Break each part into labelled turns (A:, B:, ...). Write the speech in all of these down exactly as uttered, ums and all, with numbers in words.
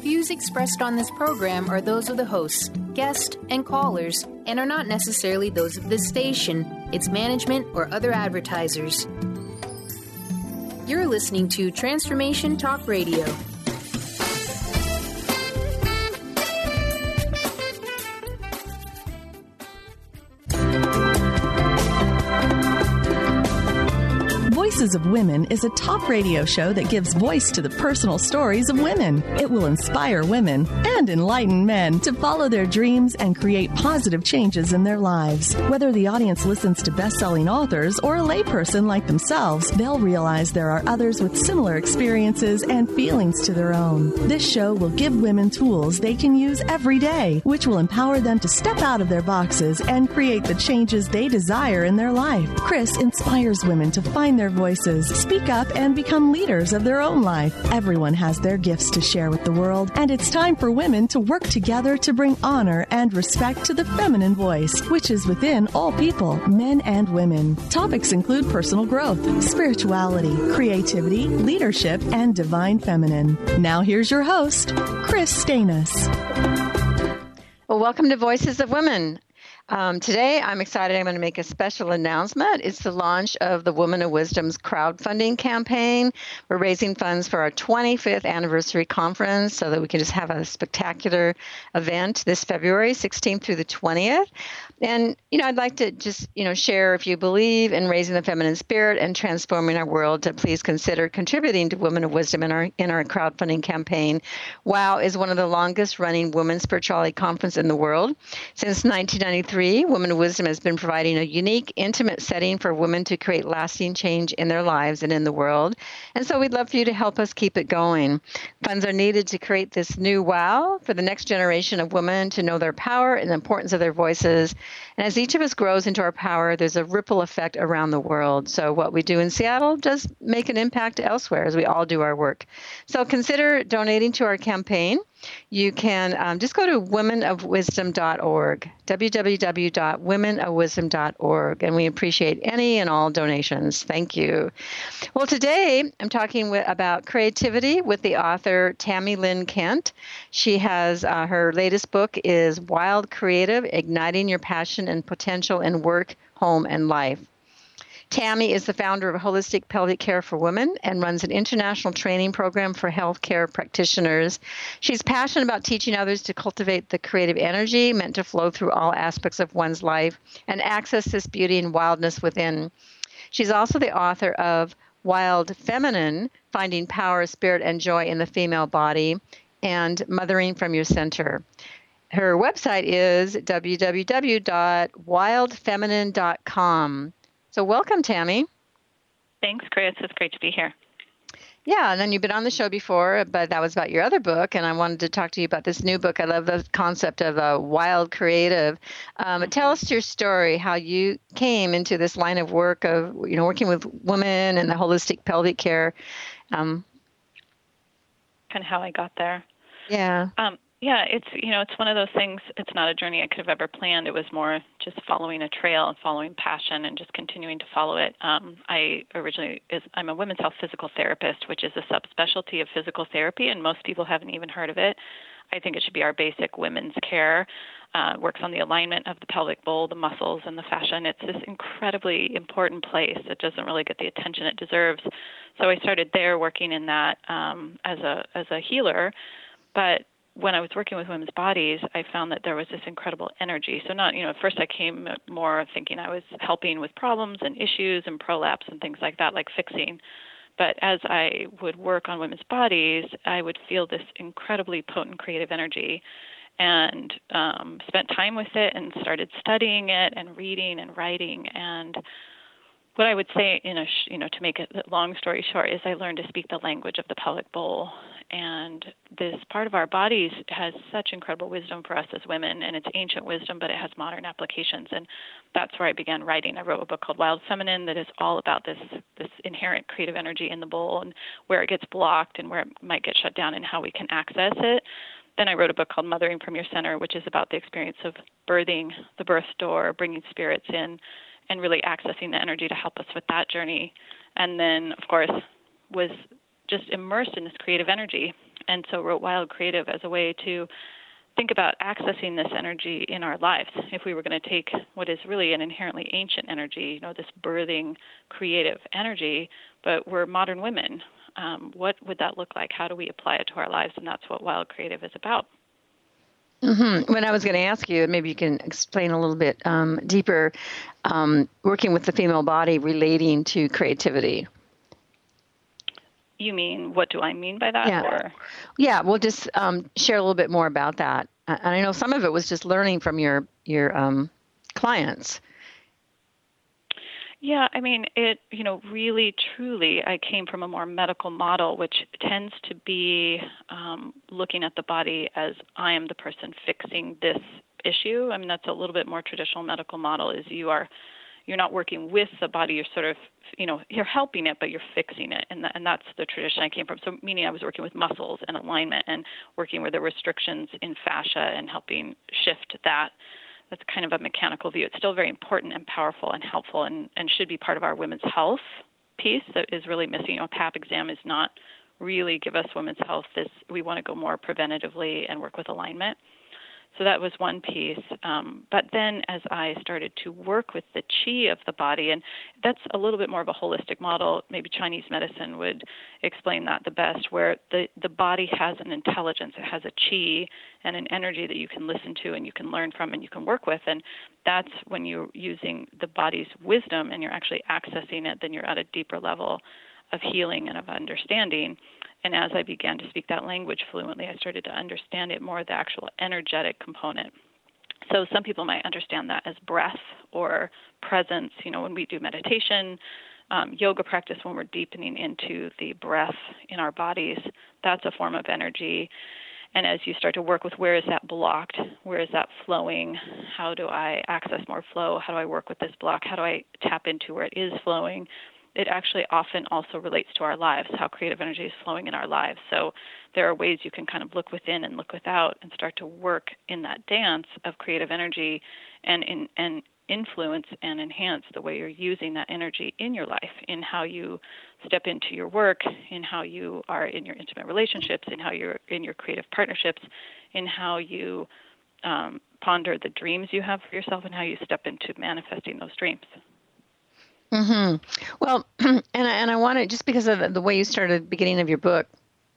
A: Views expressed on this program are those of the hosts, guests, and callers, and are not necessarily those of this station, its management, or other advertisers. You're listening to Transformation Talk Radio.
B: Voices of Women is a talk radio show that gives voice to the personal stories of women. It will inspire women and enlighten men to follow their dreams and create positive changes in their lives. Whether the audience listens to best-selling authors or a layperson like themselves, they'll realize there are others with similar experiences and feelings to their own. This show will give women tools they can use every day, which will empower them to step out of their boxes and create the changes they desire in their life. Chris inspires women to find their voices, speak up, and become leaders of their own life. Everyone has their gifts to share with the world, and it's time for women to work together to bring honor and respect to the feminine voice, which is within all people, men and women. Topics include personal growth, spirituality, creativity, leadership, and divine feminine. Now here's your host, Chris Stanis.
C: Well, welcome to Voices of Women. Um, today, I'm excited. I'm going to make a special announcement. It's the launch of the Woman of Wisdom's crowdfunding campaign. We're raising funds for our twenty-fifth anniversary conference so that we can just have a spectacular event this February sixteenth through the twentieth. And, you know, I'd like to just, you know, share, if you believe in raising the feminine spirit and transforming our world, to please consider contributing to Women of Wisdom in our in our crowdfunding campaign. WOW is one of the longest running women's spirituality conferences in the world. Since nineteen ninety-three, Women of Wisdom has been providing a unique, intimate setting for women to create lasting change in their lives and in the world. And so we'd love for you to help us keep it going. Funds are needed to create this new WOW for the next generation of women to know their power and the importance of their voices. And as each of us grows into our power, there's a ripple effect around the world. So what we do in Seattle does make an impact elsewhere as we all do our work. So consider donating to our campaign. You can um, just go to women of wisdom dot org, w w w dot women of wisdom dot org, and we appreciate any and all donations. Thank you. Well, today I'm talking with, about creativity with the author Tami Lynn Kent. She has, uh, her latest book is Wild Creative, Igniting Your Passion and Potential in Work, Home, and Life. Tami is the founder of Holistic Pelvic Care for Women and runs an international training program for healthcare practitioners. She's passionate about teaching others to cultivate the creative energy meant to flow through all aspects of one's life and access this beauty and wildness within. She's also the author of Wild Feminine, Finding Power, Spirit, and Joy in the Female Body, and Mothering from Your Center. Her website is w w w dot wild feminine dot com. So welcome, Tami.
D: Thanks, Chris. It's great to be here.
C: Yeah, and then you've been on the show before, but that was about your other book, and I wanted to talk to you about this new book. I love the concept of a wild creative. Um, mm-hmm. Tell us your story, how you came into this line of work of, you know, working with women and the holistic pelvic care. Um,
D: kind of how I got there.
C: Yeah.
D: Um, Yeah, it's, you know, it's one of those things. It's not a journey I could have ever planned. It was more just following a trail and following passion and just continuing to follow it. Um, I originally, is, I'm a women's health physical therapist, which is a subspecialty of physical therapy, and most people haven't even heard of it. I think it should be our basic women's care. Uh, works on the alignment of the pelvic bowl, the muscles, and the fascia. And it's this incredibly important place that doesn't really get the attention it deserves. So I started there working in that um, as a as a healer, but when I was working with women's bodies, I found that there was this incredible energy. So not, you know, at first I came more thinking I was helping with problems and issues and prolapse and things like that, like fixing. But as I would work on women's bodies, I would feel this incredibly potent creative energy, and um, spent time with it and started studying it and reading and writing. And what I would say, in a, you know, to make a long story short, is I learned to speak the language of the pelvic bowl. And this part of our bodies has such incredible wisdom for us as women, and it's ancient wisdom, but it has modern applications. And that's where I began writing. I wrote a book called Wild Feminine that is all about this this inherent creative energy in the bowl and where it gets blocked and where it might get shut down and how we can access it. Then I wrote a book called Mothering from Your Center, which is about the experience of birthing, the birth door, bringing spirits in, and really accessing the energy to help us with that journey. And then, of course, was just immersed in this creative energy. and so wrote Wild Creative as a way to think about accessing this energy in our lives. If we were going to take what is really an inherently ancient energy, you know, this birthing, creative energy, but we're modern women, um, what would that look like? How do we apply it to our lives? And that's what Wild Creative is about.
C: Mm-hmm. When I was going to ask you, maybe you can explain a little bit um, deeper, um, working with the female body relating to creativity.
D: You mean, what do I mean by that?
C: Yeah,
D: or?
C: yeah. We'll just um, share a little bit more about that. Uh, and I know some of it was just learning from your your um, clients.
D: Yeah, I mean, it, you know, really, truly, I came from a more medical model, which tends to be um, looking at the body as I am the person fixing this issue. I mean, that's a little bit more traditional medical model, is you are, you're not working with the body, you're sort of, you know, you're helping it, but you're fixing it. And, that, and that's the tradition I came from. So meaning I was working with muscles and alignment and working where there were restrictions in fascia and helping shift that. That's kind of a mechanical view. It's still very important and powerful and helpful and, and should be part of our women's health piece that is really missing. You know, P A P exam is not really give us women's health. This, we want to go more preventatively and work with alignment. So that was one piece. Um, but then as I started to work with the chi of the body, and that's a little bit more of a holistic model, maybe Chinese medicine would explain that the best, where the, the body has an intelligence. It has a chi and an energy that you can listen to and you can learn from and you can work with. And that's when you're using the body's wisdom and you're actually accessing it, then you're at a deeper level of healing and of understanding. And as I began to speak that language fluently, I started to understand it more, the actual energetic component. So some people might understand that as breath or presence. You know, when we do meditation, um, yoga practice, when we're deepening into the breath in our bodies, that's a form of energy. And as you start to work with where is that blocked, where is that flowing, how do I access more flow, how do I work with this block, how do I tap into where it is flowing, it actually often also relates to our lives, how creative energy is flowing in our lives. So there are ways you can kind of look within and look without and start to work in that dance of creative energy and in, and influence and enhance the way you're using that energy in your life, in how you step into your work, in how you are in your intimate relationships, in how you're in your creative partnerships, in how you um, ponder the dreams you have for yourself and how you step into manifesting those dreams.
C: Mm-hmm. Well, and I, and I want to, just because of the, the way you started at the beginning of your book,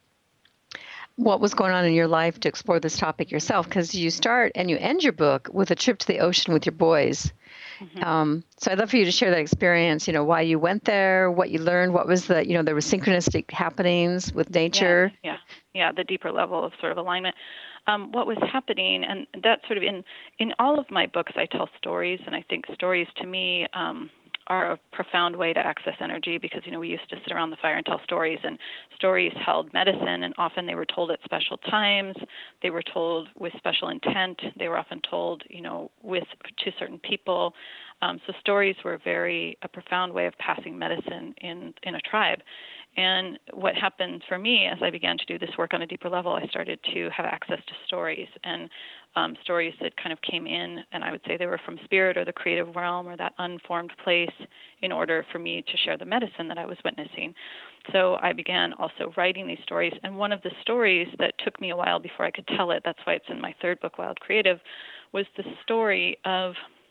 C: what was going on in your life to explore this topic yourself, because you start and you end your book with a trip to the ocean with your boys. Mm-hmm. Um, so I'd love for you to share that experience, you know, why you went there, what you learned, what was the, you know, there were synchronistic happenings with nature.
D: Yeah, yeah, yeah, the deeper level of sort of alignment. Um, what was happening, and that's sort of in, in all of my books, I tell stories, and I think stories to me, um, are a profound way to access energy because, you know, we used to sit around the fire and tell stories, and stories held medicine, and often they were told at special times. They were told with special intent. They were often told, you know, with to certain people. Um, so stories were very a profound way of passing medicine in, in a tribe. And what happened for me as I began to do this work on a deeper level, I started to have access to stories and um, stories that kind of came in, and I would say they were from spirit or the creative realm or that unformed place in order for me to share the medicine that I was witnessing. So I began also writing these stories, and one of the stories that took me a while before I could tell it, that's why it's in my third book, Wild Creative, was the story of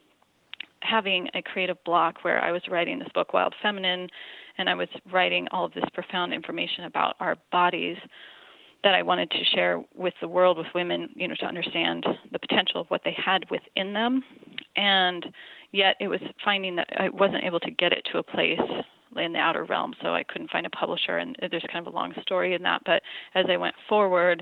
D: having a creative block where I was writing this book, Wild Feminine, and I was writing all of this profound information about our bodies that I wanted to share with the world, with women, you know, to understand the potential of what they had within them. And yet it was finding that I wasn't able to get it to a place in the outer realm, so I couldn't find a publisher, and there's kind of a long story in that. But as I went forward,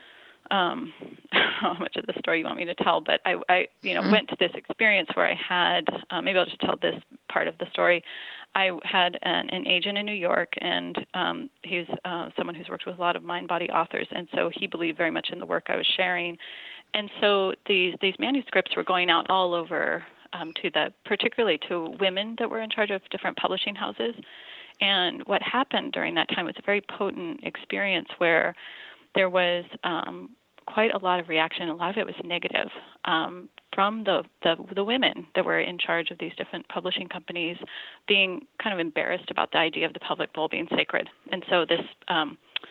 D: um, how much of the story you want me to tell, but I, I you know, mm-hmm. went to this experience where I had, uh, maybe I'll just tell this part of the story. I had an, an agent in New York, and um, he's uh, someone who's worked with a lot of mind-body authors, and so he believed very much in the work I was sharing. And so these these manuscripts were going out all over um, to the, particularly to women that were in charge of different publishing houses. And what happened during that time was a very potent experience where there was um, quite a lot of reaction. A lot of it was negative um, from the, the the women that were in charge of these different publishing companies, being kind of embarrassed about the idea of the pelvic bowl being sacred. And so this um,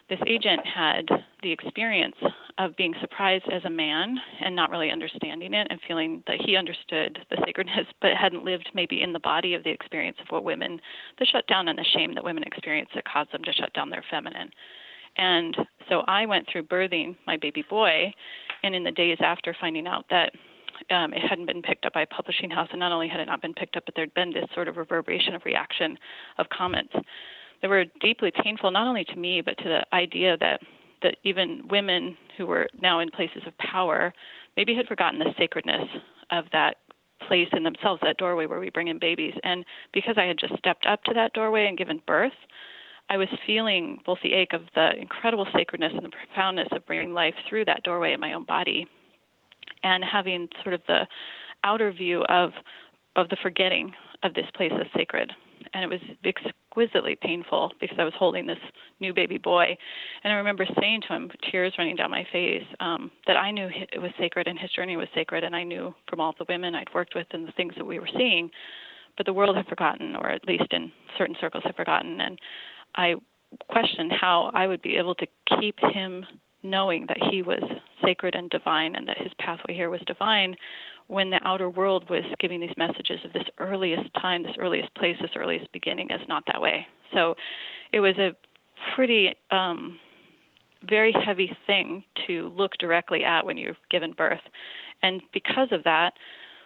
D: this agent had the experience of being surprised as a man and not really understanding it and feeling that he understood the sacredness but hadn't lived maybe in the body of the experience of what women, the shutdown and the shame that women experience that caused them to shut down their feminine. And so I went through birthing my baby boy, and in the days after finding out that um, it hadn't been picked up by a publishing house, and not only had it not been picked up, but there'd been this sort of reverberation of reaction of comments that were deeply painful, not only to me, but to the idea that, that even women who were now in places of power maybe had forgotten the sacredness of that place in themselves, that doorway where we bring in babies. And because I had just stepped up to that doorway and given birth, I was feeling both the ache of the incredible sacredness and the profoundness of bringing life through that doorway in my own body, and having sort of the outer view of of the forgetting of this place as sacred. And it was exquisitely painful because I was holding this new baby boy. And I remember saying to him, tears running down my face, um, that I knew it was sacred and his journey was sacred. And I knew from all the women I'd worked with and the things that we were seeing, but the world had forgotten, or at least in certain circles had forgotten. And I questioned how I would be able to keep him knowing that he was sacred and divine and that his pathway here was divine, when the outer world was giving these messages of this earliest time, this earliest place, this earliest beginning is not that way. So it was a pretty, um, very heavy thing to look directly at when you've given birth. And because of that,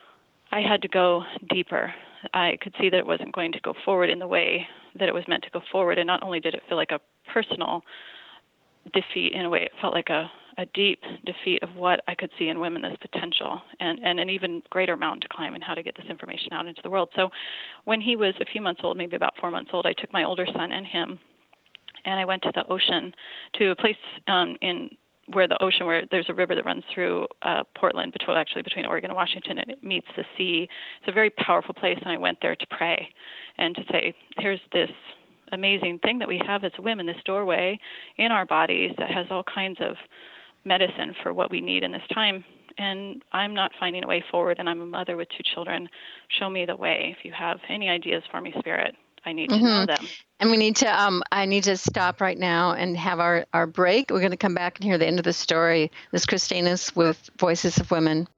D: I had to go deeper. I could see that it wasn't going to go forward in the way that it was meant to go forward. And not only did it feel like a personal defeat in a way, it felt like a a deep defeat of what I could see in women as potential, and, and an even greater mountain to climb in how to get this information out into the world. So when he was a few months old, maybe about four months old, I took my older son and him, and I went to the ocean, to a place um, in where the ocean, where there's a river that runs through uh, Portland, between, actually between Oregon and Washington, and it meets the sea. It's a very powerful place, and I went there to pray and to say, here's this amazing thing that we have as women, this doorway in our bodies that has all kinds of medicine for what we need in this time, and I'm not finding a way forward, and I'm a mother with two children. Show me the way. If you have any ideas for me, Spirit, I need mm-hmm. to know them.
C: And we need to, um, I need to stop right now and have our, our break. We're going to come back and hear the end of the story. This is Christinus with Voices of Women.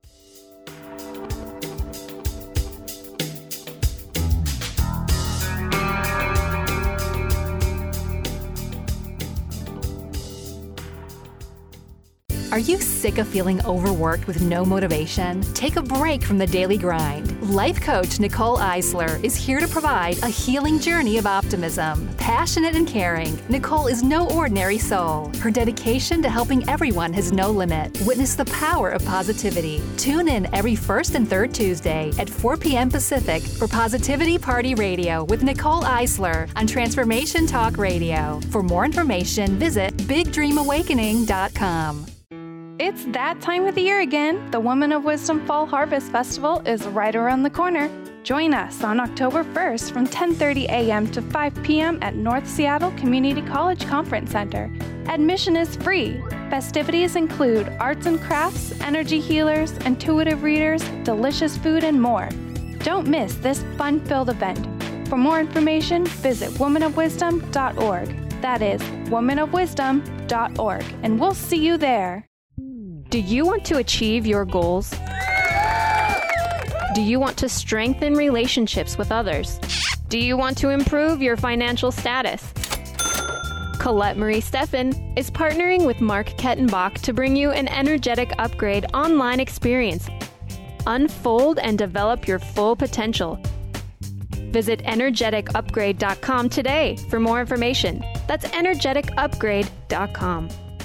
E: Are you sick of feeling overworked with no motivation? Take a break from the daily grind. Life coach Nicole Eisler is here to provide a healing journey of optimism. Passionate and caring, Nicole is no ordinary soul. Her dedication to helping everyone has no limit. Witness the power of positivity. Tune in every first and third Tuesday at four p.m. Pacific for Positivity Party Radio with Nicole Eisler on Transformation Talk Radio. For more information, visit big dream awakening dot com.
F: It's that time of the year again. The Women of Wisdom Fall Harvest Festival is right around the corner. Join us on October first from ten thirty a.m. to five p.m. at North Seattle Community College Conference Center. Admission is free. Festivities include arts and crafts, energy healers, intuitive readers, delicious food, and more. Don't miss this fun-filled event. For more information, visit women of wisdom dot org. That is women of wisdom dot org, and we'll see you there.
G: Do you want to achieve your goals? Do you want to strengthen relationships with others? Do you want to improve your financial status? Colette Marie Steffen is partnering with Mark Kettenbach to bring you an energetic upgrade online experience. Unfold and develop your full potential. Visit energetic upgrade dot com today for more information. That's energetic upgrade dot com.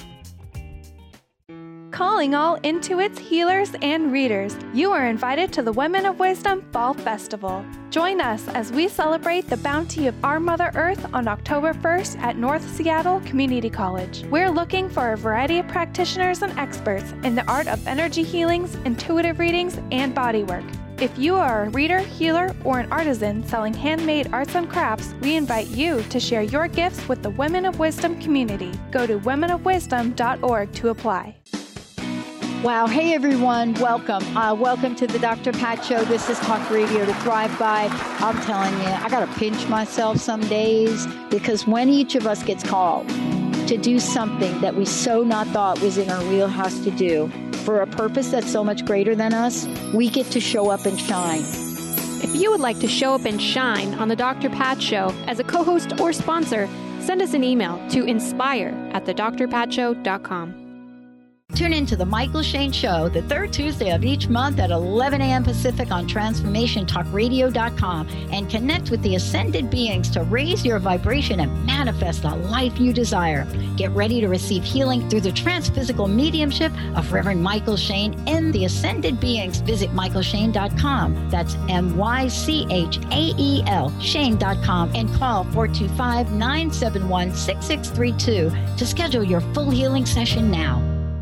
F: Calling all Intuits, healers, and readers, you are invited to the Women of Wisdom Fall Festival. Join us as we celebrate the bounty of our Mother Earth on October first at North Seattle Community College. We're looking for a variety of practitioners and experts in the art of energy healings, intuitive readings, and bodywork. If you are a reader, healer, or an artisan selling handmade arts and crafts, we invite you to share your gifts with the Women of Wisdom community. Go to women of wisdom dot org to apply.
H: Wow. Hey, everyone. Welcome. Uh, welcome to the Doctor Pat Show. This is Talk Radio to Thrive By. I'm telling you, I got to pinch myself some days because when each of us gets called to do something that we so not thought was in our wheelhouse to do for a purpose that's so much greater than us, we get to show up and shine.
G: If you would like to show up and shine on the Doctor Pat Show as a co-host or sponsor, send us an email to inspire at the dr pat show dot com.
H: Tune in to The Michael Shane Show the third Tuesday of each month at eleven a.m. Pacific on transformation talk radio dot com and connect with the ascended beings to raise your vibration and manifest the life you desire. Get ready to receive healing through the transphysical mediumship of Reverend Michael Shane and the ascended beings. Visit michael shane dot com. That's M Y C H A E L Shane dot com and call four two five, nine seven one, six six three two to schedule your full healing session now.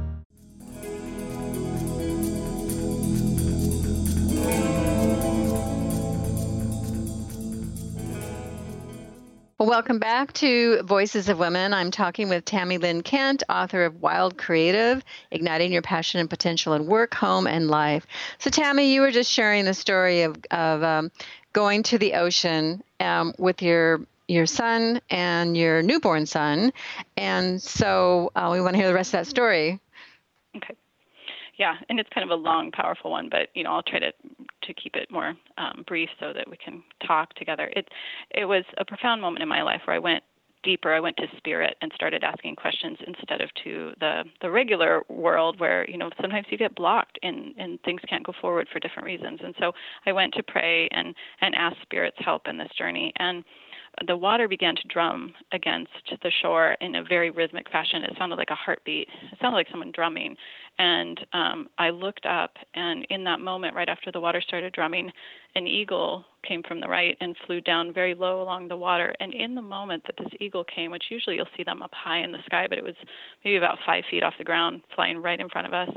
C: Well, welcome back to Voices of Women. I'm talking with Tammy Lynn Kent, author of Wild Creative, Igniting Your Passion and Potential in Work, Home, and Life. So, Tammy, you were just sharing the story of, of um, going to the ocean um, with your your son and your newborn son. And so uh, we want to hear the rest of that story.
D: Okay. Yeah, and it's kind of a long, powerful one, but you know, I'll try to to keep it more um, brief so that we can talk together. It it was a profound moment in my life where I went deeper. I went to spirit and started asking questions instead of to the the regular world where you know sometimes you get blocked and and things can't go forward for different reasons. And so I went to pray and and ask spirit's help in this journey. And the water began to drum against the shore in a very rhythmic fashion. It sounded like a heartbeat. It sounded like someone drumming. And um, I looked up, and in that moment, right after the water started drumming, an eagle came from the right and flew down very low along the water. And in the moment that this eagle came, which usually you'll see them up high in the sky, but it was maybe about five feet off the ground, flying right in front of us.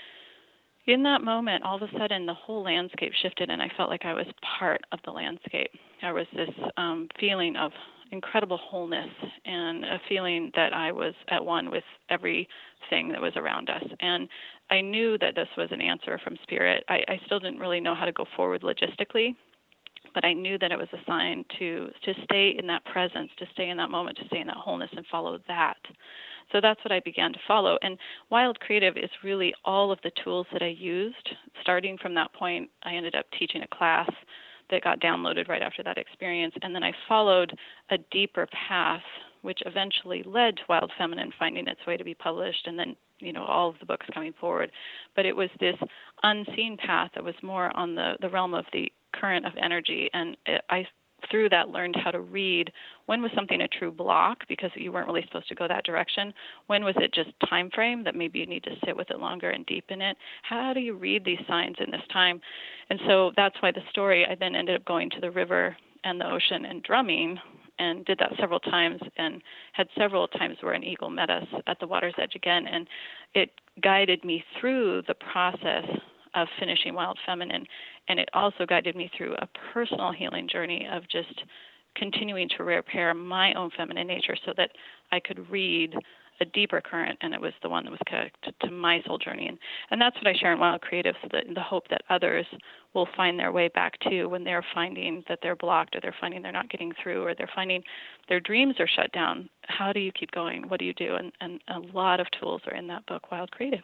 D: In that moment, all of a sudden, the whole landscape shifted, and I felt like I was part of the landscape. There was this um, feeling of incredible wholeness and a feeling that I was at one with everything that was around us. And I knew that this was an answer from Spirit. I, I still didn't really know how to go forward logistically, but I knew that it was a sign to to stay in that presence, to stay in that moment, to stay in that wholeness and follow that. So that's what I began to follow. And Wild Creative is really all of the tools that I used. Starting from that point, I ended up teaching a class that got downloaded right after that experience. And then I followed a deeper path, which eventually led to Wild Feminine finding its way to be published, and then, you know, all of the books coming forward. But it was this unseen path that was more on the, the realm of the current of energy. And it, I through that learned how to read when was something a true block because you weren't really supposed to go that direction, when was it just time frame that maybe you need to sit with it longer and deepen it. How do you read these signs in this time? And so that's why the story, I then ended up going to the river and the ocean and drumming, and did that several times, and had several times where an eagle met us at the water's edge again, and it guided me through the process of finishing Wild Feminine. And it also guided me through a personal healing journey of just continuing to repair my own feminine nature so that I could read a deeper current, and it was the one that was connected to my soul journey. And, and that's what I share in Wild Creative, so that in the hope that others will find their way back to when they're finding that they're blocked, or they're finding they're not getting through, or they're finding their dreams are shut down. How do you keep going? What do you do? And, and a lot of tools are in that book, Wild Creative.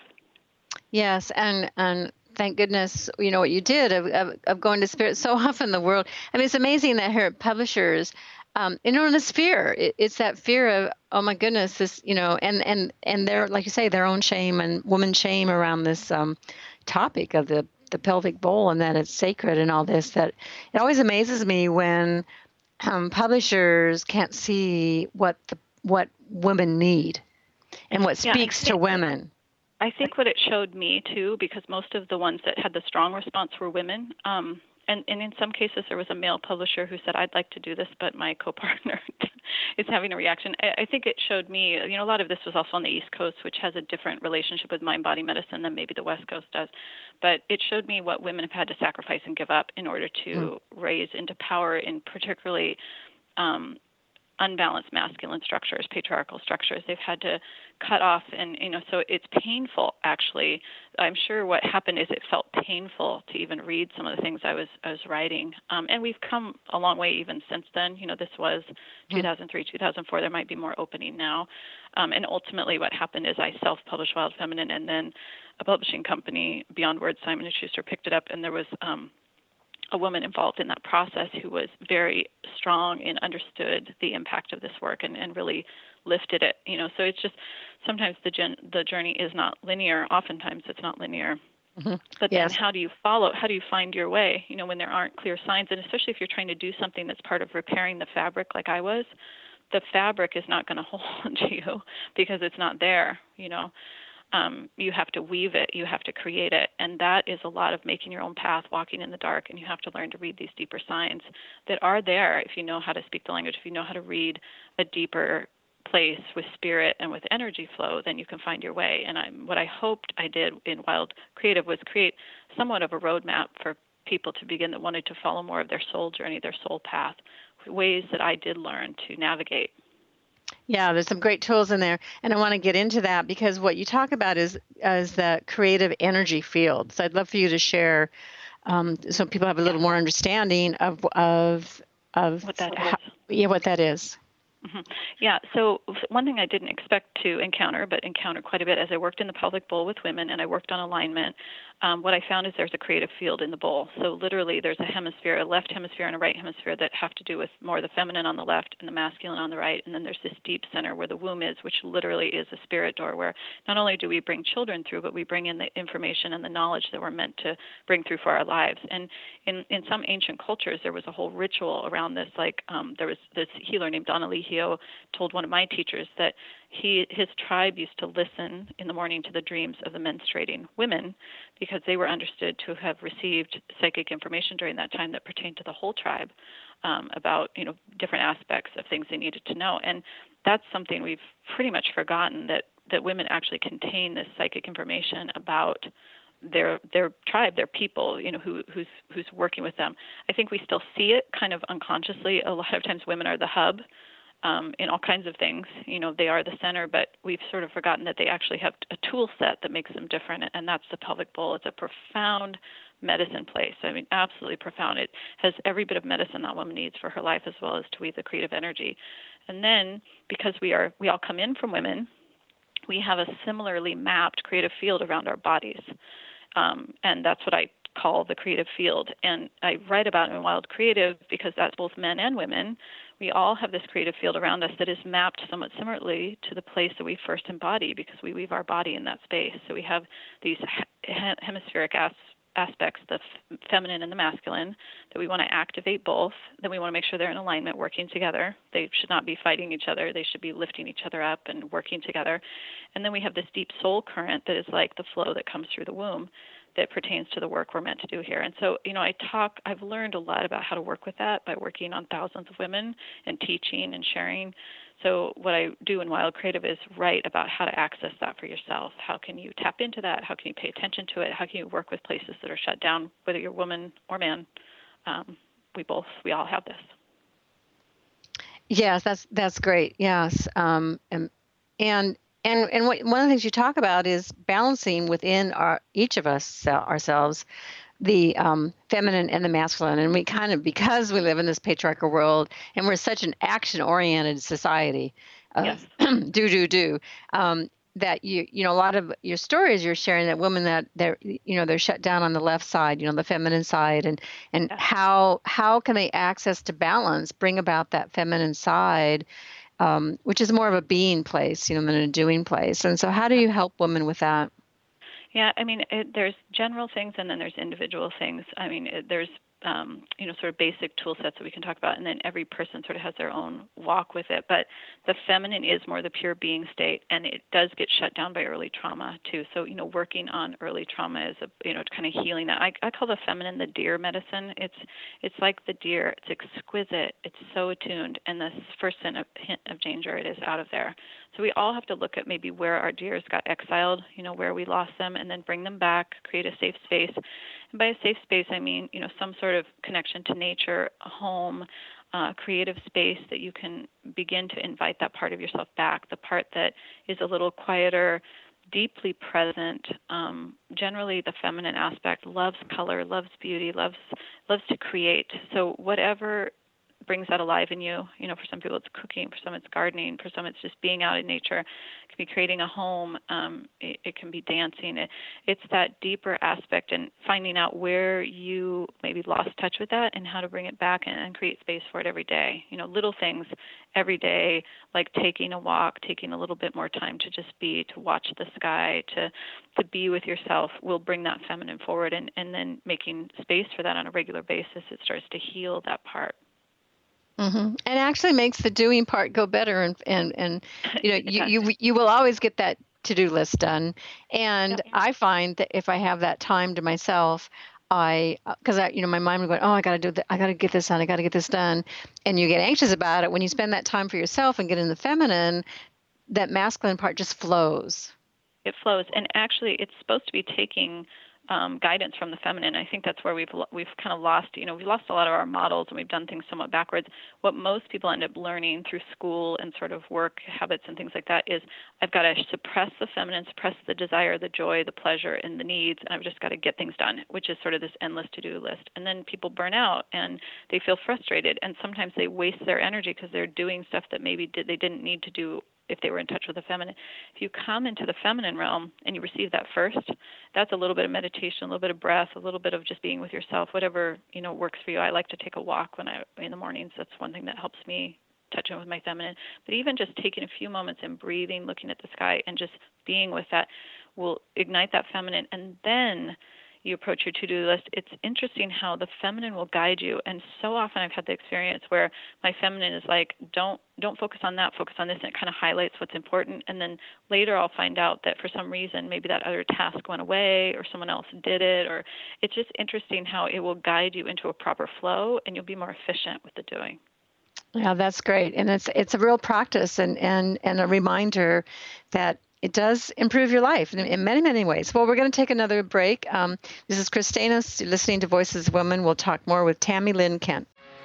C: Yes, and and thank goodness, you know, what you did of, of, of going to spirit. So often the world, I mean, it's amazing that here at publishers, um, you know, in this fear, it, it's that fear of, oh my goodness, this, you know, and, and, and their, like you say, their own shame and woman shame around this um, topic of the, the pelvic bowl, and that it's sacred and all this, that it always amazes me when um, publishers can't see what the, what women need and what
D: Yeah,
C: speaks to women.
D: I think what it showed me, too, because most of the ones that had the strong response were women, um, and, and in some cases there was a male publisher who said, I'd like to do this, but my co-partner is having a reaction. I, I think it showed me, you know, a lot of this was also on the East Coast, which has a different relationship with mind-body medicine than maybe the West Coast does. But it showed me what women have had to sacrifice and give up in order to mm. raise into power in particularly um, unbalanced masculine structures, patriarchal structures. They've had to cut off, and you know, so it's painful. Actually, I'm sure what happened is it felt painful to even read some of the things I was I was writing. Um, and we've come a long way even since then. You know, this was two thousand three, two thousand four. There might be more opening now. Um, and ultimately, what happened is I self-published Wild Feminine, and then a publishing company, Beyond Words, Simon and Schuster, picked it up, and there was um, a woman involved in that process who was very strong and understood the impact of this work and, and really lifted it. You know, so it's just sometimes the gen- the journey is not linear. Oftentimes, it's not linear. Mm-hmm. But yes. Then how do you follow? How do you find your way? You know, when there aren't clear signs, and especially if you're trying to do something that's part of repairing the fabric, like I was. The fabric is not going to hold you because it's not there, you know. Um, you have to weave it. You have to create it. And that is a lot of making your own path, walking in the dark. And you have to learn to read these deeper signs that are there if you know how to speak the language, if you know how to read a deeper place with spirit and with energy flow, then you can find your way. And I'm, what I hoped I did in Wild Creative was create somewhat of a roadmap for people to begin that wanted to follow more of their soul journey, their soul path, ways that I did learn to navigate.
C: Yeah, there's some great tools in there, and I want to get into that because what you talk about is is the creative energy field. So I'd love for you to share, um, so people have a little more understanding of of of
D: what that
C: how,
D: is.
C: Yeah, what that is.
D: Mm-hmm. Yeah, so one thing I didn't expect to encounter, but encountered quite a bit as I worked in the pelvic bowl with women and I worked on alignment, um, what I found is there's a creative field in the bowl. So literally there's a hemisphere, a left hemisphere and a right hemisphere that have to do with more the feminine on the left and the masculine on the right. And then there's this deep center where the womb is, which literally is a spirit door where not only do we bring children through, but we bring in the information and the knowledge that we're meant to bring through for our lives. And in, in some ancient cultures, there was a whole ritual around this. Like um, there was this healer named Donna Lehio told one of my teachers that he his tribe used to listen in the morning to the dreams of the menstruating women because they were understood to have received psychic information during that time that pertained to the whole tribe um, about, you know, different aspects of things they needed to know. And that's something we've pretty much forgotten, that, that women actually contain this psychic information about their their tribe, their people, you know, who who's who's working with them. I think we still see it kind of unconsciously. A lot of times women are the hub Um, in all kinds of things. You know, they are the center, but we've sort of forgotten that they actually have a tool set that makes them different, and that's the pelvic bowl. It's a profound medicine place. I mean, absolutely profound. It has every bit of medicine that woman needs for her life, as well as to weave the creative energy. And then, because we are, we all come in from women, we have a similarly mapped creative field around our bodies. Um, and that's what I call the creative field. And I write about it in Wild Creative because that's both men and women. We all have this creative field around us that is mapped somewhat similarly to the place that we first embody because we weave our body in that space. So we have these he- hemispheric as- aspects, the f- feminine and the masculine, that we want to activate both. Then we want to make sure they're in alignment, working together. They should not be fighting each other. They should be lifting each other up and working together. And then we have this deep soul current that is like the flow that comes through the womb that pertains to the work we're meant to do here. And so, you know, I talk, I've learned a lot about how to work with that by working on thousands of women and teaching and sharing. So what I do in Wild Creative is write about how to access that for yourself. How can you tap into that? How can you pay attention to it? How can you work with places that are shut down, whether you're woman or man? Um, we both, we all have this.
C: Yes, that's that's great. Yes, um, and and and and what, one of the things you talk about is balancing within our each of us uh, ourselves the um, feminine and the masculine, and we kind of, because we live in this patriarchal world and we're such an action-oriented society, uh,
D: yes.
C: do do do. Um, that you you know a lot of your stories you're sharing that women that they're you know they're shut down on the left side, you know the feminine side, and and
D: yeah.
C: how how can they access to balance, bring about that feminine side, um, which is more of a being place, you know, than a doing place. And so how do you help women with that?
D: Yeah, I mean, it, there's general things and then there's individual things. I mean, it, there's Um, you know, sort of basic tool sets that we can talk about, and then every person sort of has their own walk with it. But the feminine is more the pure being state, and it does get shut down by early trauma too. So, you know, working on early trauma is, a, you know, kind of healing that. I, I call the feminine the deer medicine. It's it's like the deer. It's exquisite. It's so attuned, and the first hint of, hint of danger, it is out of there. So we all have to look at maybe where our deers got exiled, you know, where we lost them, and then bring them back, create a safe space. And by a safe space, I mean, you know, some sort of connection to nature, a home, uh, creative space that you can begin to invite that part of yourself back, the part that is a little quieter, deeply present. Um, generally, the feminine aspect loves color, loves beauty, loves loves to create. So whatever brings that alive in you, you know, for some people it's cooking, for some it's gardening, for some it's just being out in nature. It can be creating a home. Um, it, it can be dancing. It, it's that deeper aspect and finding out where you maybe lost touch with that and how to bring it back and, and create space for it every day. You know, little things every day, like taking a walk, taking a little bit more time to just be, to watch the sky, to to be with yourself will bring that feminine forward. And, and then making space for that on a regular basis, it starts to heal that part.
C: Mm-hmm. And actually makes the doing part go better, and and, and you know you, you you will always get that to-do list done. And yeah. I find that if I have that time to myself, I because I you know my mind would go, oh, I got to do that, I got to get this done, I got to get this done, and you get anxious about it. When you spend that time for yourself and get in the feminine, that masculine part just flows.
D: It flows, and actually, it's supposed to be taking Um, guidance from the feminine. I think that's where we've we've kind of lost, you know, we lost a lot of our models and we've done things somewhat backwards. What most people end up learning through school and sort of work habits and things like that is I've got to suppress the feminine, suppress the desire, the joy, the pleasure, and the needs, and I've just got to get things done, which is sort of this endless to-do list. And then people burn out and they feel frustrated, and sometimes they waste their energy because they're doing stuff that maybe did, they didn't need to do if they were in touch with the feminine. If you come into the feminine realm and you receive that first, that's a little bit of meditation, a little bit of breath, a little bit of just being with yourself, whatever, you know, works for you. I like to take a walk when I in the mornings. That's one thing that helps me touch in with my feminine. But even just taking a few moments and breathing, looking at the sky, and just being with that will ignite that feminine. And then you approach your to-do list. It's interesting how the feminine will guide you. And so often I've had the experience where my feminine is like, don't don't focus on that, focus on this, and it kind of highlights what's important. And then later I'll find out that for some reason maybe that other task went away or someone else did it. Or it's just interesting how it will guide you into a proper flow, and you'll be more efficient with the doing.
C: Yeah, that's great. And it's it's a real practice and, and, and a reminder that it does improve your life in, in many, many ways. Well, we're going to take another break. Um, this is Christina, listening to Voices of Women. We'll talk more with Tammy Lynn Kent.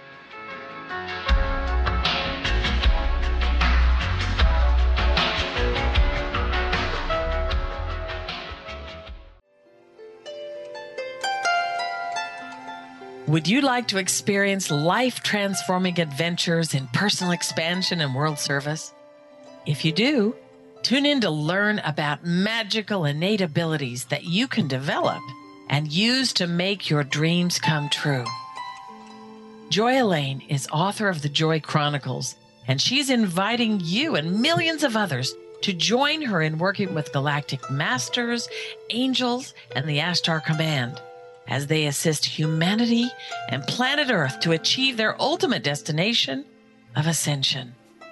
I: Would you like to experience life-transforming adventures in personal expansion and world service? If you do, tune in to learn about magical innate abilities that you can develop and use to make your dreams come true. Joy Elaine is author of the Joy Chronicles, and she's inviting you and millions of others to join her in working with galactic masters, angels, and the Ashtar Command as they assist humanity and planet Earth to achieve their ultimate destination of ascension.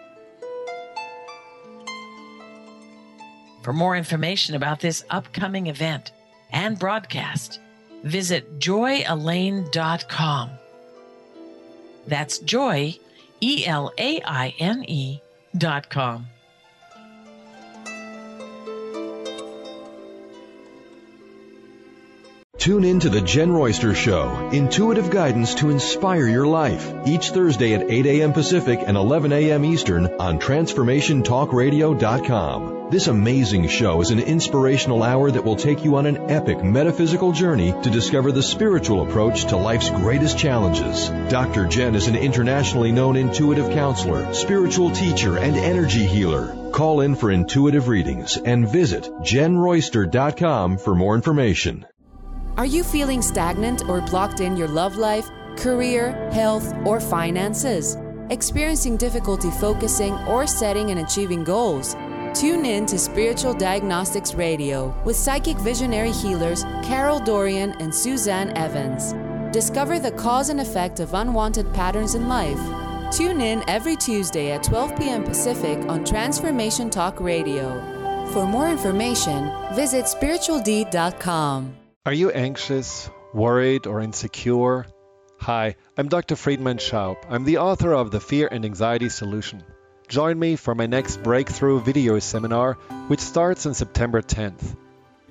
I: For more information about this upcoming event and broadcast, visit joy elaine dot com. That's Joy, E L A I N E dot com.
J: Tune in to The Jen Royster Show, intuitive guidance to inspire your life, each Thursday at eight a.m. Pacific and eleven a.m. Eastern on transformation talk radio dot com. This amazing show is an inspirational hour that will take you on an epic metaphysical journey to discover the spiritual approach to life's greatest challenges. Doctor Jen is an internationally known intuitive counselor, spiritual teacher, and energy healer. Call in for intuitive readings and visit jen royster dot com for more information.
K: Are you feeling stagnant or blocked in your love life, career, health, or finances? Experiencing difficulty focusing or setting and achieving goals? Tune in to Spiritual Diagnostics Radio with psychic visionary healers Carol Dorian and Suzanne Evans. Discover the cause and effect of unwanted patterns in life. Tune in every Tuesday at twelve p.m. Pacific on Transformation Talk Radio. For more information, visit spiritual d dot com.
L: Are you anxious, worried, or insecure? Hi, I'm Doctor Friedman Schaub. I'm the author of The Fear and Anxiety Solution. Join me for my next breakthrough video seminar, which starts on September tenth.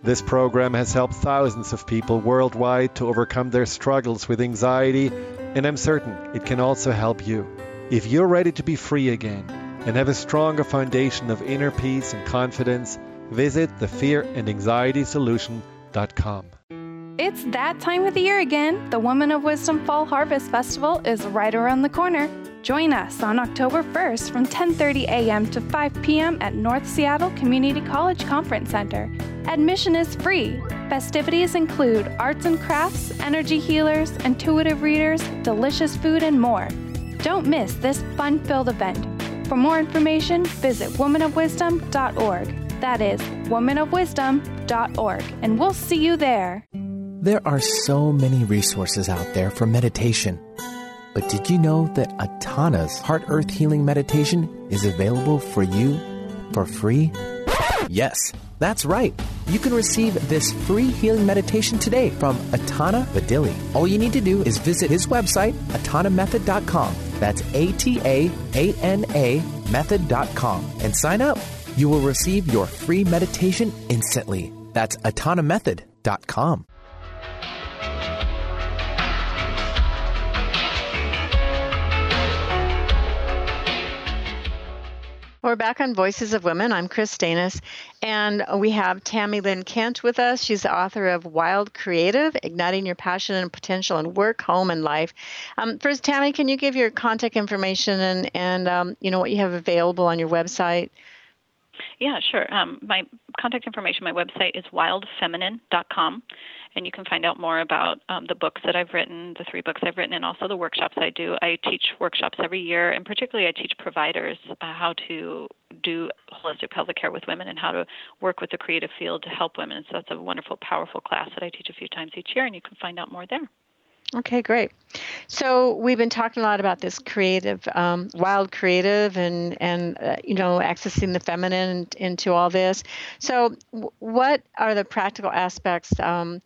L: This program has helped thousands of people worldwide to overcome their struggles with anxiety, and I'm certain it can also help you. If you're ready to be free again and have a stronger foundation of inner peace and confidence, visit the fear and anxiety solution dot com.
F: It's that time of the year again. The Woman of Wisdom Fall Harvest Festival is right around the corner. Join us on October first from ten thirty a.m. to five p.m. at North Seattle Community College Conference Center. Admission is free. Festivities include arts and crafts, energy healers, intuitive readers, delicious food, and more. Don't miss this fun-filled event. For more information, visit woman of wisdom dot org. That is woman of wisdom dot org, and we'll see you there.
M: There are so many resources out there for meditation. But did you know that Atana's Heart Earth Healing Meditation is available for you for free? Yes, that's right. You can receive this free healing meditation today from Atana Vadili. All you need to do is visit his website, atana method dot com. That's A T A A N A method dot com. And sign up. You will receive your free meditation instantly. That's atana method dot com.
C: We're back on Voices of Women. I'm Chris Stanis, and we have Tammy Lynn Kent with us. She's the author of Wild Creative, Igniting Your Passion and Potential in Work, Home, and Life. Um, first, Tammy, can you give your contact information and, and um, you know, what you have available on your website?
D: Yeah, sure. Um, my contact information, my website is wild feminine dot com, and you can find out more about um, the books that I've written, the three books I've written, and also the workshops I do. I teach workshops every year, and particularly I teach providers uh, how to do holistic pelvic care with women and how to work with the creative field to help women. So that's a wonderful, powerful class that I teach a few times each year, and you can find out more there.
C: Okay, great. So we've been talking a lot about this creative, um, wild creative, and and uh, you know, accessing the feminine into all this. So, w- what are the practical aspects um,